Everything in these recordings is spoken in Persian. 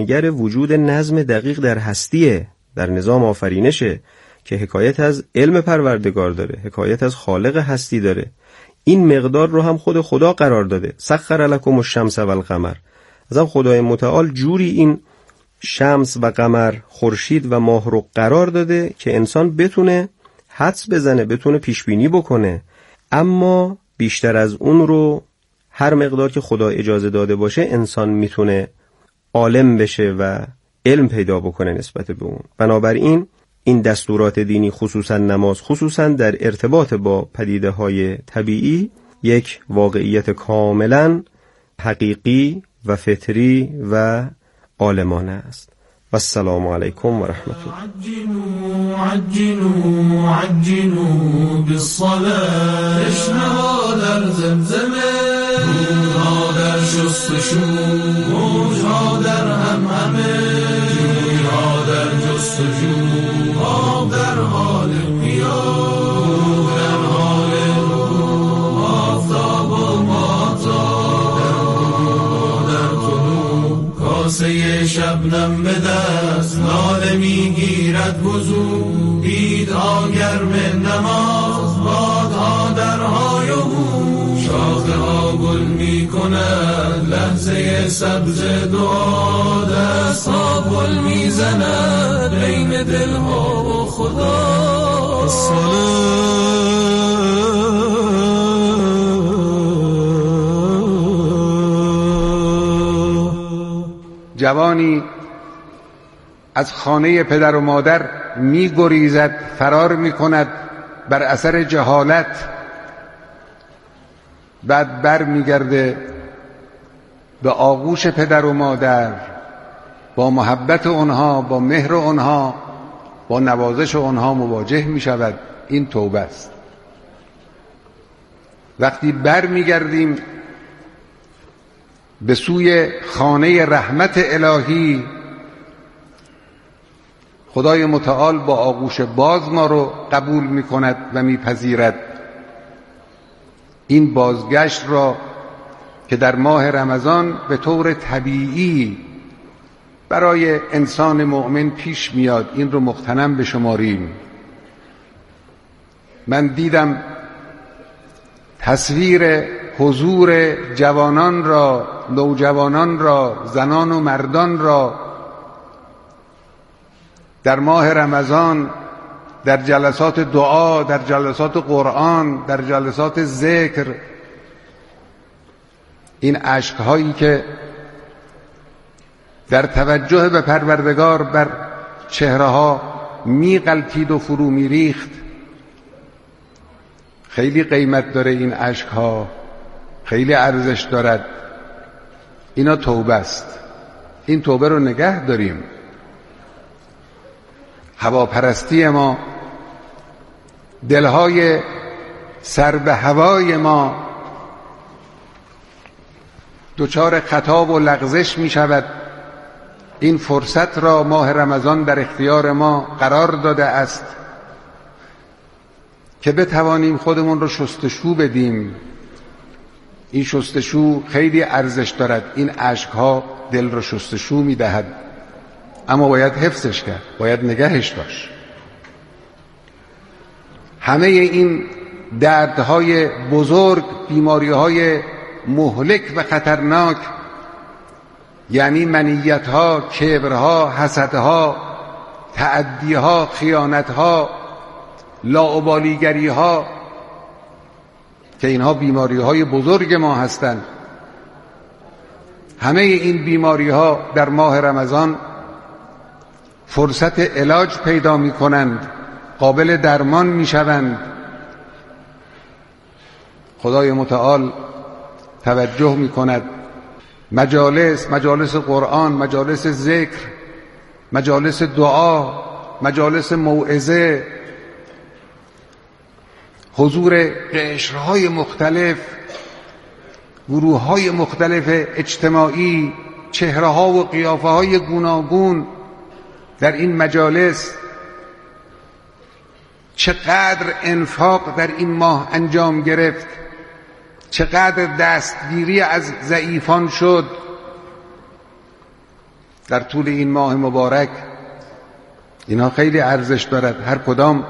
بیانگر وجود نظم دقیق در هستیه، در نظام آفرینشه که حکایت از علم پروردگار داره، حکایت از خالق هستی داره. این مقدار رو هم خود خدا قرار داده. سخر لکم الشمس و القمر. ازم خدای متعال جوری این شمس و قمر، خورشید و ماه رو قرار داده که انسان بتونه حدس بزنه، بتونه پیش بینی بکنه، اما بیشتر از اون رو هر مقدار که خدا اجازه داده باشه انسان میتونه عالم بشه و علم پیدا بکنه نسبت به اون. بنابراین این دستورات دینی، خصوصا نماز، خصوصا در ارتباط با پدیده‌های طبیعی، یک واقعیت کاملا حقیقی و فطری و عالمانه است. و السلام علیکم و رحمت الله. عجلوا بالصلاة. تشنه‌ها در زمزمه، روزها در شستشو، موجها در همهمه، جویها در جستجو، آب در حال قیام، در حال غروب، آفتاب و ماهتاب، در طلوع، کاسه شبنم به دست، ناله میگیرد وضو، بیدها گرم نماز، بادها در های و هو، شاخه ها گل می کند، لحظه سبز دعا، دست ها گل می زند بین دلها و خدا. جوانی از خانه پدر و مادر می گریزد، فرار می کند بر اثر جهالت، بعد بر می گرده به آغوش پدر و مادر، با محبت اونها، با مهر اونها، با نوازش اونها مواجه می شود. این توبه است. وقتی بر می گردیم به سوی خانه رحمت الهی، خدای متعال با آغوش باز ما رو قبول می کند و می پذیرد. این بازگشت را که در ماه رمضان به طور طبیعی برای انسان مؤمن پیش میاد، این رو مغتنم بشماریم. من دیدم تصویر حضور جوانان را، نوجوانان را، زنان و مردان را در ماه رمضان در جلسات دعا، در جلسات قرآن، در جلسات ذکر. این اشک‌هایی که در توجه به پروردگار بر چهره‌ها می‌غلتید و فرو می‌ریخت، خیلی قیمت داره. این اشک‌ها خیلی ارزش دارد. اینا توبه است. این توبه رو نگه داریم. هواپرستی ما، دلهای سر به هوای ما دچار خطا و لغزش می شود. این فرصت را ماه رمضان در اختیار ما قرار داده است که بتوانیم خودمون رو شستشو بدیم. این شستشو خیلی ارزش دارد. این اشک‌ها دل رو شستشو می دهد، اما باید حفظش کرد، باید نگهش داشت. همه این دردهای بزرگ، بیماریهای مهلک و خطرناک، یعنی منیتها، کبرها، حسدها، تعدیها، خیانتها، لاابالیگریها، که اینها بیماریهای بزرگ ما هستند، همه این بیماریها در ماه رمضان فرصت علاج پیدا می کنند، قابل درمان می شوند. خدای متعال توجه می کند. مجالس قرآن، مجالس ذکر، مجالس دعا، مجالس موعظه، حضور قشرهای مختلف، گروههای مختلف اجتماعی، چهره‌ها و قیافه‌های گوناگون در این مجالس، چقدر انفاق در این ماه انجام گرفت، چقدر دستگیری از ضعیفان شد. در طول این ماه مبارک، اینها خیلی ارزش دارد. هر کدام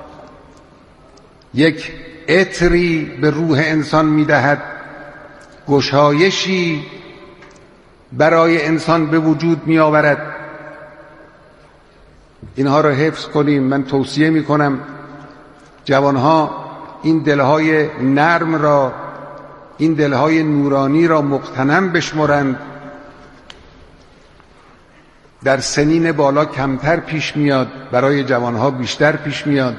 یک عطری به روح انسان میدهد، گشایشی برای انسان به وجود می آورد. اینها را حفظ کنیم. من توصیه می کنم جوانها این دلهای نرم را، این دلهای نورانی را مغتنم بشمرند. در سنین بالا کمتر پیش میاد، برای جوانها بیشتر پیش میاد.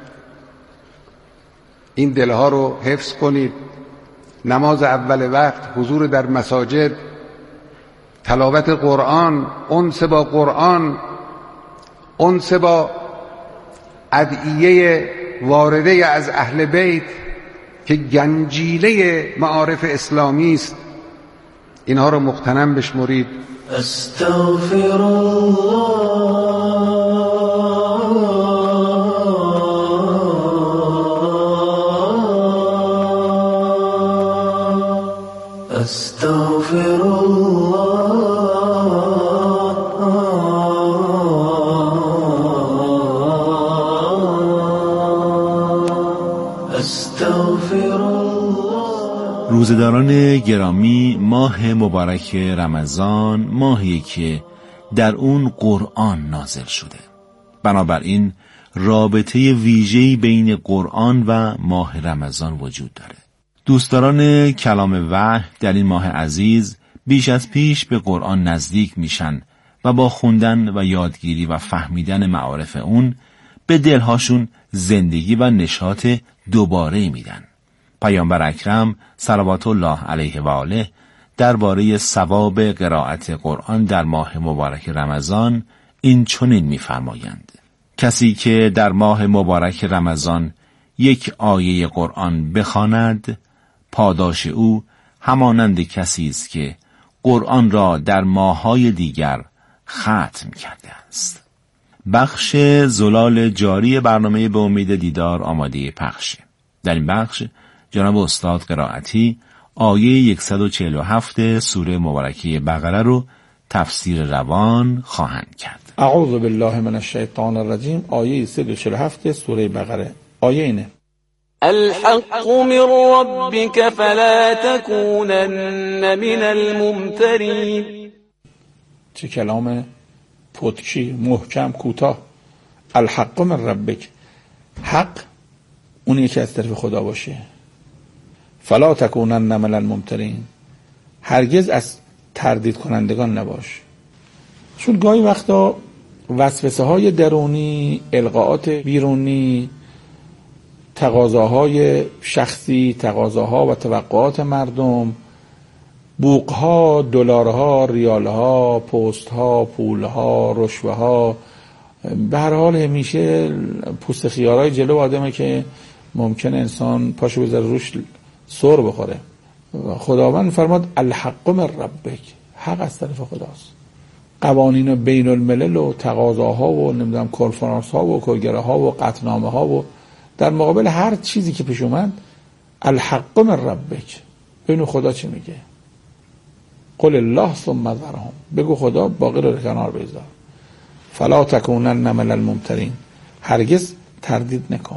این دلها رو حفظ کنید. نماز اول وقت، حضور در مساجد، تلاوت قرآن، انس با قرآن، انس با ادعیه وارده از اهل بیت که گنجیله معارف اسلامی است، اینها رو مغتنم بشمرید. استغفر الله، استغفر روزداران گرامی، ماه مبارک رمضان ماهی که در اون قرآن نازل شده. بنابراین رابطه ویژه‌ای بین قرآن و ماه رمضان وجود داره. دوستداران کلام وحی در این ماه عزیز بیش از پیش به قرآن نزدیک میشن و با خوندن و یادگیری و فهمیدن معارف اون به دلهاشون زندگی و نشاط دوباره میدن. پیامبر اکرم صلوات الله علیه و آله درباره ثواب قرائت قرآن در ماه مبارک رمضان این چنین می‌فرمایند: کسی که در ماه مبارک رمضان یک آیه قرآن بخواند، پاداش او همانند کسی است که قرآن را در ماه‌های دیگر ختم کرده است. بخش زلال جاری برنامه به امید دیدار آماده پخشه. در این بخش جناب استاد قرائتی آیه 147 سوره مبارکه بقره رو تفسیر روان خواهند کرد. اعوذ بالله من الشیطان الرجیم. آیه 147 سوره بقره. آیه اینه: الحق من ربك فلا تكونن من الممترین. چه کلام پتکی، محکم، کوتاه. الحق من ربک، حق اونیه که از طرف خدا باشه. فلا تکونن من الممترین، هرگز از تردید کنندگان نباش. چون گاهی وقتا وسوسه های درونی، القاءات بیرونی، تقاضاهای شخصی، تقاضاها و توقعات مردم، بوقها، دلارها، ریالها، پستها، پولها، رشوهها، به هر حال همیشه پوست خیارهای جلو آدمه که ممکن انسان پاشو بذاره روش سر بخوره. خداوند فرماد الحق من ربک، حق از طرف خداست. قوانین بین الملل و تقاضاها و نمیدونم کنفرانس ها و کلگره ها و قطعنامه ها و در مقابل هر چیزی که پیش اومد الحق من ربک. ببینو خدا چی میگه: قل الله ثم ذرهم، بگو خدا باقی رو کنار بذار. فلا تکونن من الممترین، هرگز تردید نکن.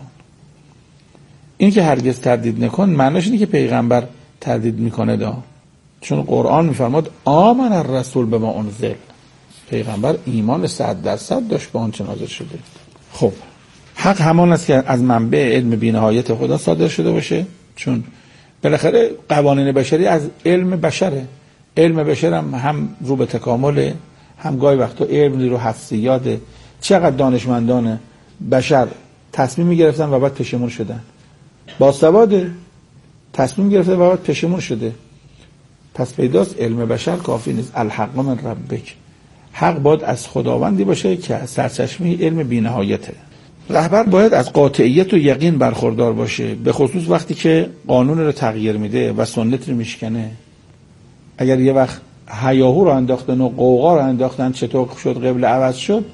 این که هرگز تردید نکن معناش اینه که پیغمبر تردید میکنه دا، چون قرآن میفرماد آمن الرسول بما انزل، پیغمبر ایمان 100% داشت به آنچه نازل شده. خب حق همان است که از منبع علم بی‌نهایت خدا صادر شده باشه، چون بالاخره قوانین بشری از علم بشره. علم بشر هم رو به تکامله، هم گاهی وقتا علم رو حفظیاته. چقدر دانشمندان بشر تصمیم میگرفتن و بعد پشیمون شدن، باسواد تصمیم گرفته و بعد پشیمون شده. پس پیداست علم بشر کافی نیست. الحق من ربک، حق باید از خداوندی باشه که سرچشمه علم بی‌نهایته. رهبر باید از قاطعیت و یقین برخوردار باشه، به خصوص وقتی که قانون رو تغییر میده و سنت رو میشکنه. اگر یه وقت هیاهو رو انداختن و قوقا رو انداختن چطور شد قبله عوض شد،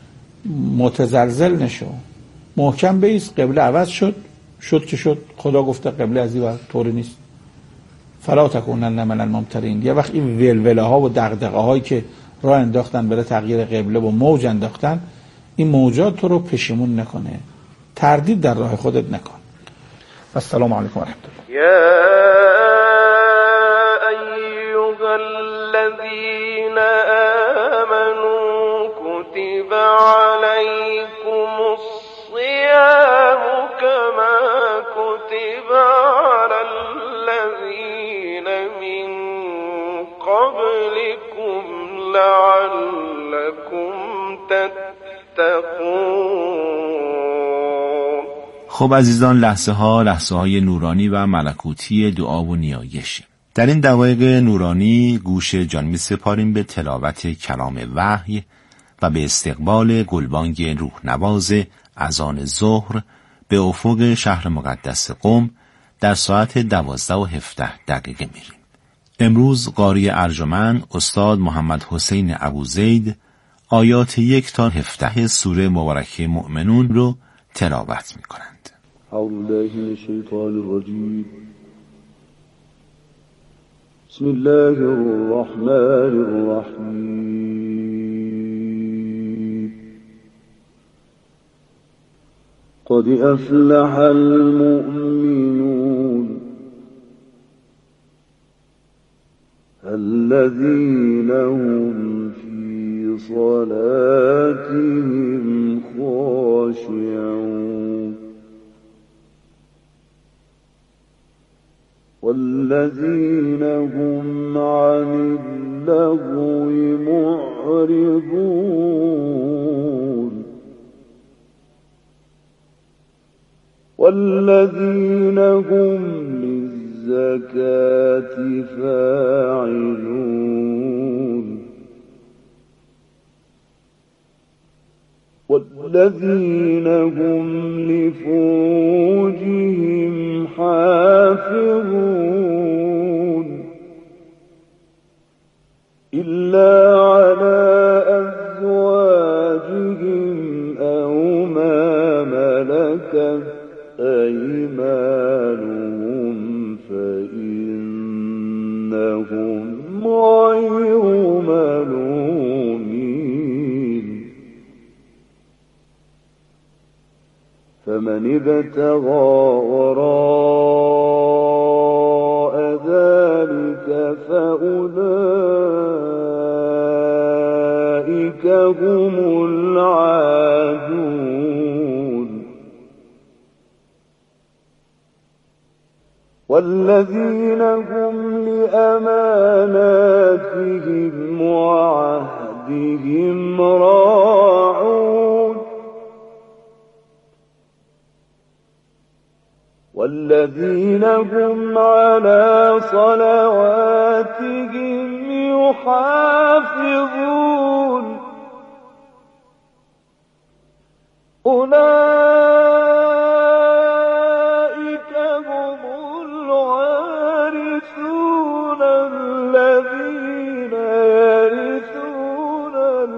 متزلزل نشو، محکم بیست. قبله عوض شد که شد، خدا گفته قبله از این ور طوری نیست. فلا تکونن من الممترین. یه وقت این ولوله ها و دغدغه هایی که راه انداختن برای تغییر قبله و موج انداختن، این موجات تو رو پشیمون نکنه، تردید در راه خودت نکن. السلام علیکم و رحمت الله. یا ایها الذین آمنوا کتب علیکم الصیام کما کتب علی الذین من قبلکم لعلکم تتقون. خب عزیزان، لحظه های نورانی و ملکوتی دعا و نیایش. در این دقایق نورانی گوش جان می سپاریم به تلاوت کلام وحی و به استقبال گلبانگ روح نواز اذان ظهر به افق شهر مقدس قم در ساعت 12:17 میریم. امروز قاری ارجمند استاد محمد حسین ابوزید آیات 1 تا 17 سوره مبارکه مؤمنون رو تلاوت می کنند. اعوذ بالله من الشیطان الرجیم. بسم الله الرحمن الرحیم. قد افلح المؤمنون الذين هم في صلاتهم خاشعون والذين هم عن اللغو معرضون والذين هم للزكاة فاعلون والذين هم لفروجهم حافظون إلا على أزواجهم أو ما ملكت أيمانهم فإنهم غير ملومين فمن ابتغى وراء ذلك فأولئك هم العادون والذين هم لأماناتهم وعهدهم راعون والذين هم على صلواتهم يحافظون أولئك هم الوارثون الذين يرثون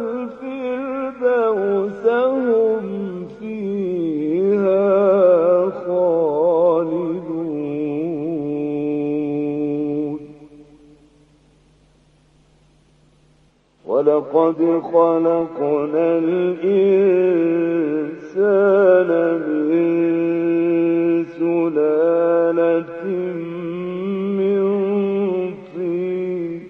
الفردوس هم فيها خالدون ولقد خلقنا الإنسان من سلالة من طين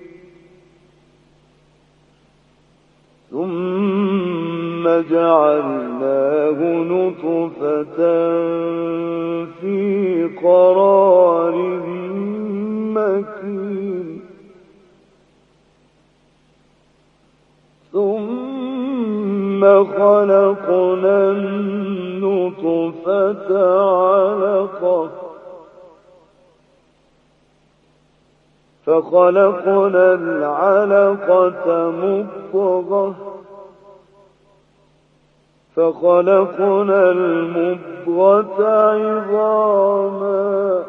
ثم جعلناه نطفة في قرار مكين ثم خلقنا النطفة علقة فخلقنا العلقة مضغة فخلقنا المضغة عظاما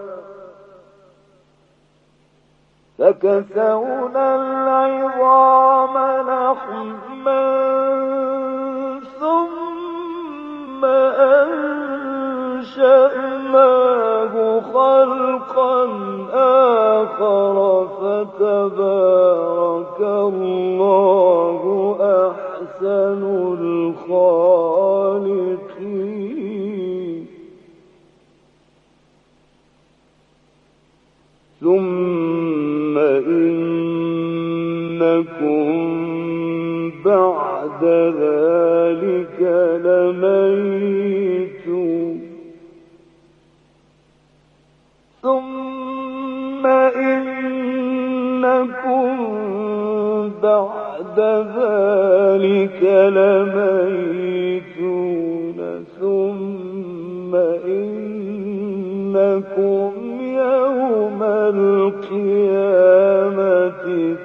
فكسونا العظام لحما ثم أنشأناه خلقا آخر فتبارك الله أحسن الخالقين ثم إنكم بعد ذلك لميتون ثم إنكم بعد ذلك لميتون ثم إنكم يوم القيامة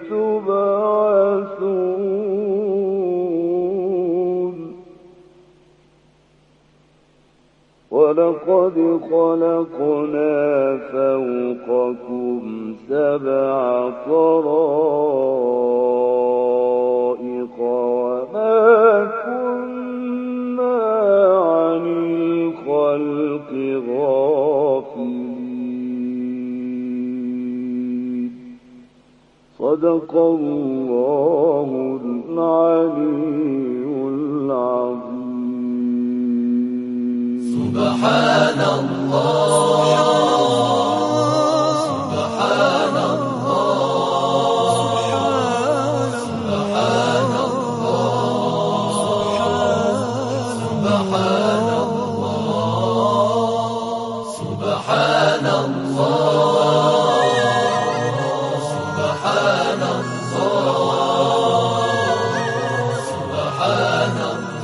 تبعثون ولقد خلقنا فوقكم 7 طرائق وما كنا عن الخلق غافلين صدق الله العلي العظيم سبحان الله سبحان الله سبحان الله سبحان الله سبحان الله سبحان الله سبحان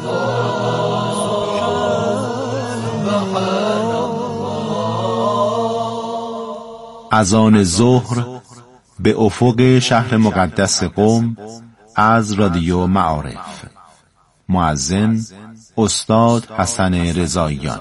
اذان ظهر به افق شهر مقدس قم از رادیو معارف. مؤذن استاد حسن رضاییان.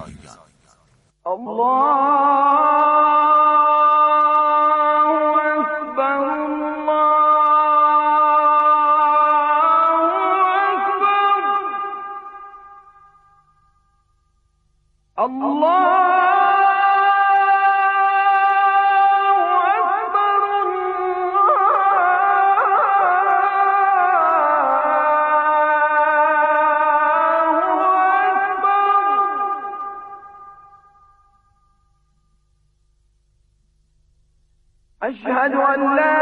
أشهد أن لا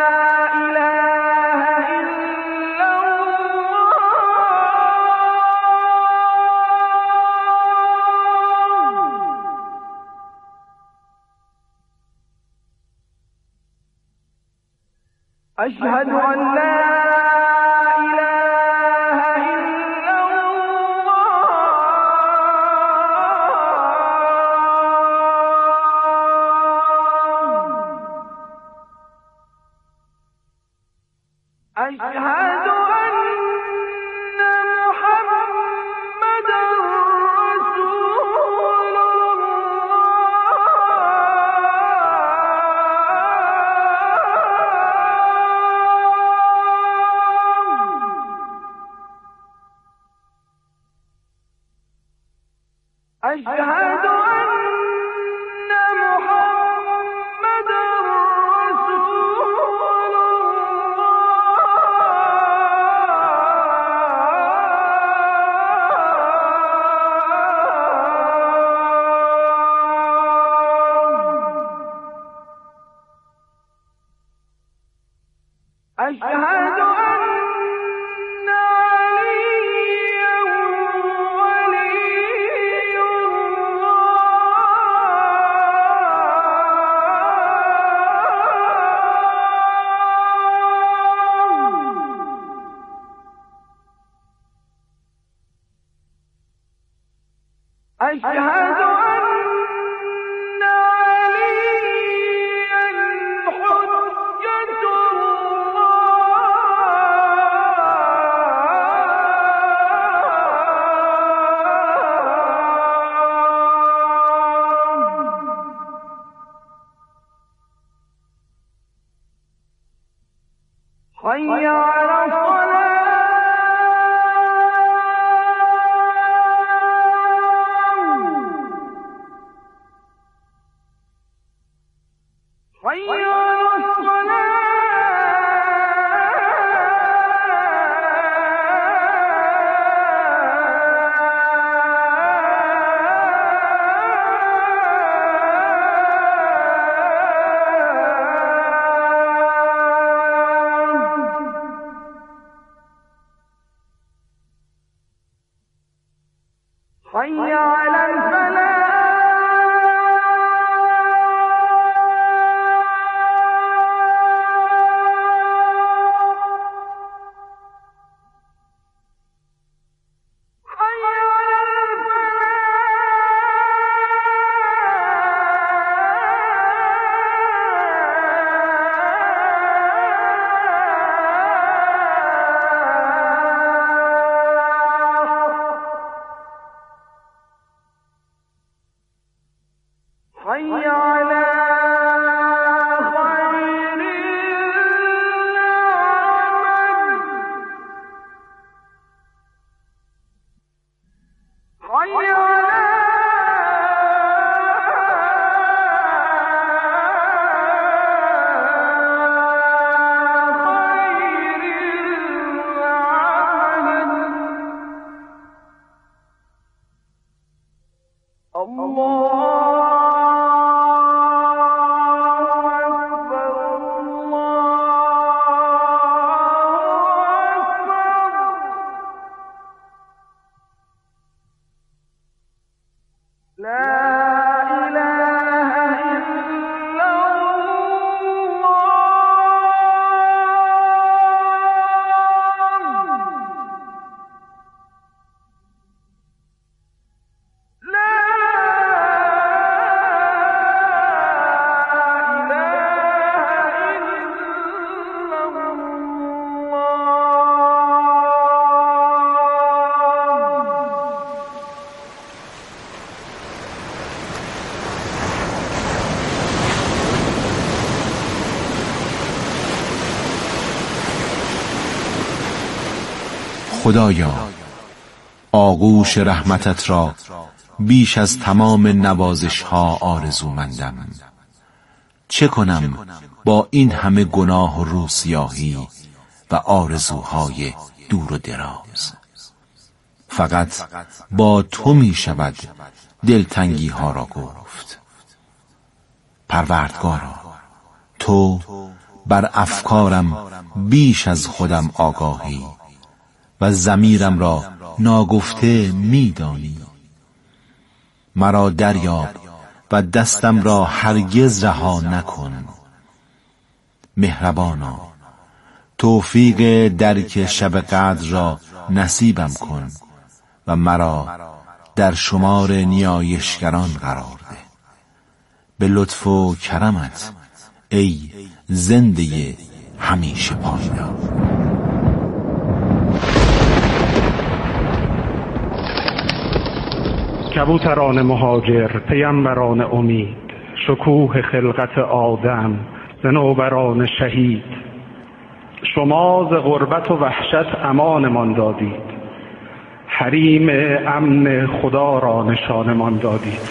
إله إلا الله أشهد أن لا أشهد أن محمدا رسول الله أشهد أن محمدا أشهد أن عليا ولي الله أشهد أن عليا حجة حي على الصلاة حي على الفلاح حي على خير العمل حي على خير العمل خدایا آغوش رحمتت را بیش از تمام نوازش ها آرزومندم. چه کنم با این همه گناه و روسیاهی و آرزوهای دور و دراز؟ فقط با تو می شود دلتنگی ها را گفت. پروردگارا، تو بر افکارم بیش از خودم آگاهی و ضمیرم را ناگفته می‌دانی. مرا دریاب و دستم را هرگز رها نکن. مهربانا، توفیق درک شب قدر را نصیبم کن و مرا در شمار نیایشگران قرار ده. به لطف و کرمت ای زنده همیشه پایدار. کبوتران مهاجر، پیامبران امید، شکوه خلقت آدم، صنوبران شهید، شما ز غربت و وحشت امانمان دادید، حریم امن خدا را نشانمان دادید.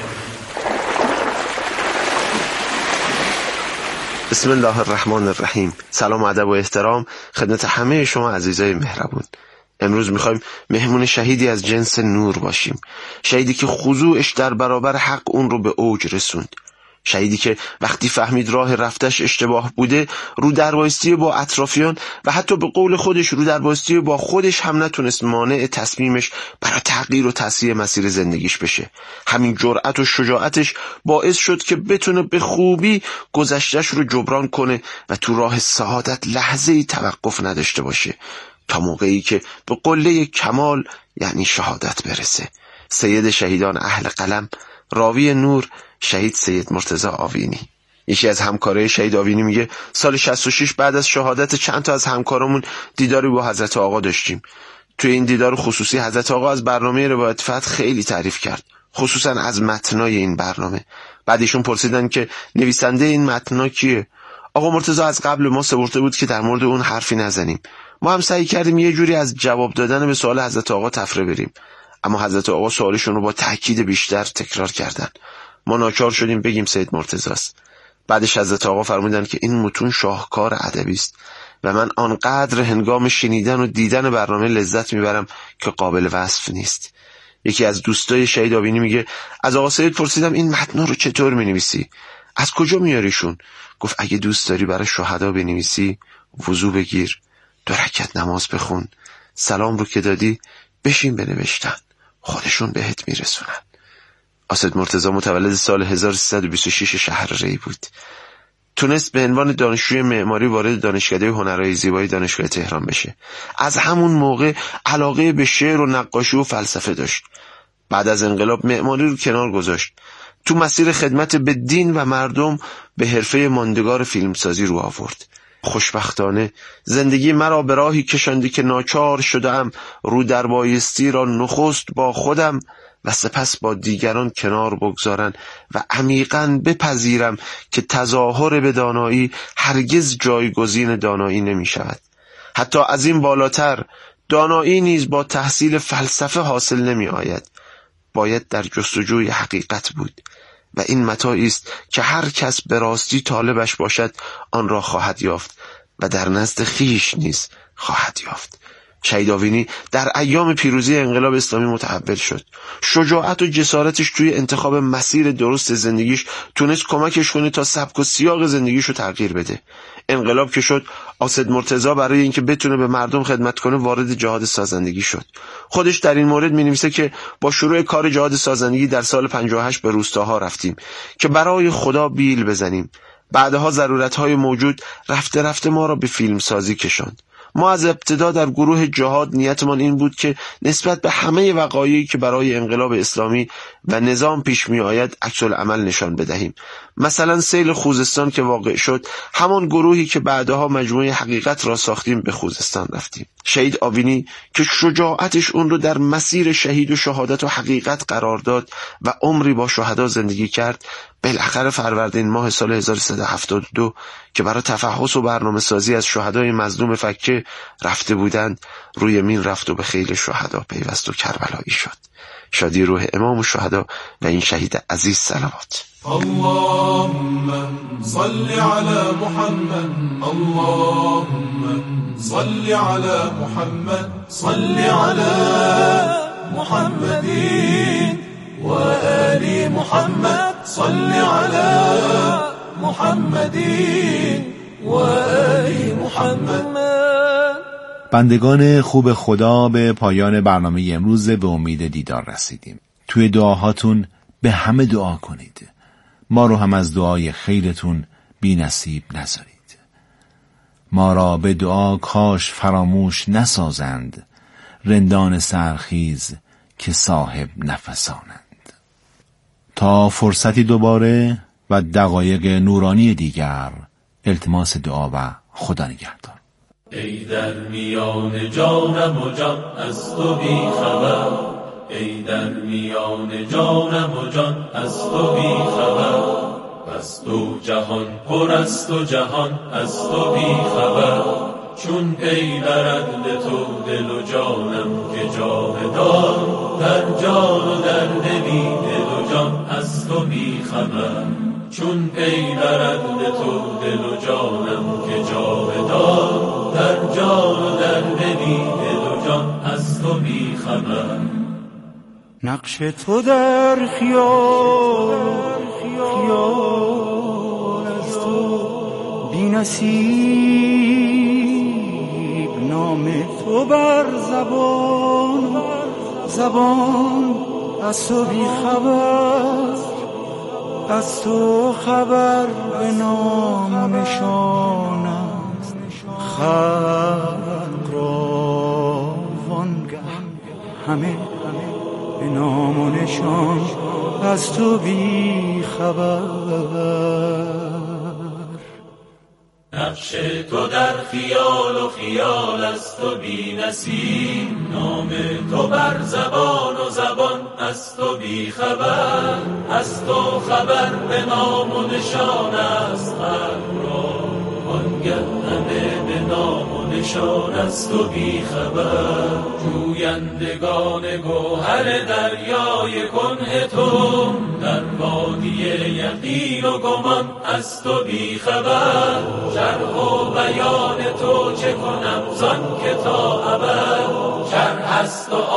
بسم الله الرحمن الرحیم. سلام و ادب و احترام خدمت همه شما عزیزای مهربون. امروز میخوایم مهمون شهیدی از جنس نور باشیم، شهیدی که خضوعش در برابر حق اون رو به اوج رسوند، شهیدی که وقتی فهمید راه رفتش اشتباه بوده رو در بایستی با اطرافیان و حتی به قول خودش رو در بایستی با خودش هم نتونست مانع تصمیمش برای تغییر و تصحیح مسیر زندگیش بشه. همین جرأت و شجاعتش باعث شد که بتونه به خوبی گذشتش رو جبران کنه و تو راه سعادت لحظه‌ای توقف نداشته باشه تا موقعی که به قله کمال یعنی شهادت برسه. سید شهیدان اهل قلم، راوی نور، شهید سید مرتضی آوینی. یکی از همکارای شهید آوینی میگه سال 66 بعد از شهادت چند تا از همکارامون دیداری با حضرت آقا داشتیم. توی این دیدار خصوصی حضرت آقا از برنامه روایت فتح خیلی تعریف کرد، خصوصا از متنای این برنامه. بعد ایشون پرسیدن که نویسنده این متنا کیه؟ آقا مرتضی از قبل ما سپرده بود که در مورد اون حرفی نزنیم. ما هم سعی کردیم یه جوری از جواب دادن به سوال حضرت آقا تفره بریم، اما حضرت آقا سوالشون رو با تأکید بیشتر تکرار کردن. ما ناچار شدیم بگیم سید مرتضی است. بعدش حضرت آقا فرمودن که این متون شاهکار ادبی است و من آنقدر هنگام شنیدن و دیدن برنامه لذت میبرم که قابل وصف نیست. یکی از دوستای شهید آوینی میگه از آقا سید پرسیدم این متن رو چطور مینویسی؟ از کجا میاریشون؟ گفت اگه دوست داری برای شهدا بنویسی، وضو بگیر، 2 رکعت نماز بخون، سلام رو که دادی بشین بنوشتن، خودشون بهت میرسونن. آسد مرتضی متولد سال 1326 شهر ری بود. تونست به عنوان دانشجوی معماری وارد دانشکده هنرهای زیبایی دانشگاه تهران بشه. از همون موقع علاقه به شعر و نقاشی و فلسفه داشت. بعد از انقلاب معماری رو کنار گذاشت. تو مسیر خدمت به دین و مردم به حرفه ماندگار فیلمسازی رو آورد. خوشبختانه زندگی مرا به راهی کشاندی که ناچار شدم رو در بایستی را نخست با خودم و سپس با دیگران کنار بگذارن و عمیقاً بپذیرم که تظاهر به دانایی هرگز جایگزین دانایی نمی شود. حتی از این بالاتر دانایی نیز با تحصیل فلسفه حاصل نمی آید. باید در جستجوی حقیقت بود و این متاعی است که هر کس به راستی طالبش باشد آن را خواهد یافت و در نزد خویش نیز خواهد یافت. شهید آوینی در ایام پیروزی انقلاب اسلامی متحول شد. شجاعت و جسارتش توی انتخاب مسیر درست زندگیش تونست کمکش کنه تا سبک و سیاق زندگیشو تغییر بده. انقلاب که شد، آسد مرتضی برای اینکه بتونه به مردم خدمت کنه وارد جهاد سازندگی شد. خودش در این مورد می‌نویسه که با شروع کار جهاد سازندگی در سال 58 به روستاها رفتیم که برای خدا بیل بزنیم. بعدها ضرورت‌های موجود رفته رفته ما را به فیلم سازی کشاند. ما از ابتدا در گروه جهاد نیتمان این بود که نسبت به همه وقایعی که برای انقلاب اسلامی و نظام پیش می آید عکس العمل نشان بدهیم. مثلا سیل خوزستان که واقع شد، همان گروهی که بعدها مجموعه حقیقت را ساختیم به خوزستان رفتیم. شهید آوینی که شجاعتش اون رو در مسیر شهید و شهادت و حقیقت قرار داد و عمری با شهدا زندگی کرد، بالاخره فروردین ماه سال 1372 که برای تفحص و برنامه سازی از شهدای مظلوم فکه رفته بودند، روی مین رفت و به خیل شهدا پیوست و کربلایی شد. شادی روح امام و شهدا و این شهید عزیز صلوات. اللهم صل على محمد، اللهم صل على محمد، صل على محمد و آل محمد، صل على محمد و آل محمد. بندگان خوب خدا، به پایان برنامه امروز به امید دیدار رسیدیم. توی دعاهاتون به همه دعا کنید. ما رو هم از دعای خیرتون بی نصیب نذارید. ما را به دعا کاش فراموش نسازند رندان سرخیز که صاحب نفسانند. تا فرصتی دوباره و دقایق نورانی دیگر، التماس دعا و خدا نگهدار. ای در میان جانم و جان از تو بی خبر، ای در میان جانم و جان از تو بی خبر، پس تو جهان پر است و جهان از تو بی خبر. چون پی برد به تو دل و جانم که جاودان، در جان و در دلی دل و جان از تو بی خبر. چون پی برد به تو دل و جانم که جاودان، در جان و در دلی دل و جان از تو بی خبر. نقش تو در خیال از تو بی نصیب، نام تو بر زبان از تو بی خبر. از تو خبر به نام و نشان است، خلق را وانگه همه به نام و نشان از تو بی خبر. نقش تو در خیال و خیال از تو بی نصیب، نام تو بر زبان و زبان از تو بی خبر. از تو خبر به نام و نشان است، خلق را وانگه همه به نام و نشان از تو بی خبر. جویندگان گوهر دریای کنه تو، در وادی یقین و گمان از تو بی خبر. شرح و بیان تو چه کنم زان که تا ابد، شرح است و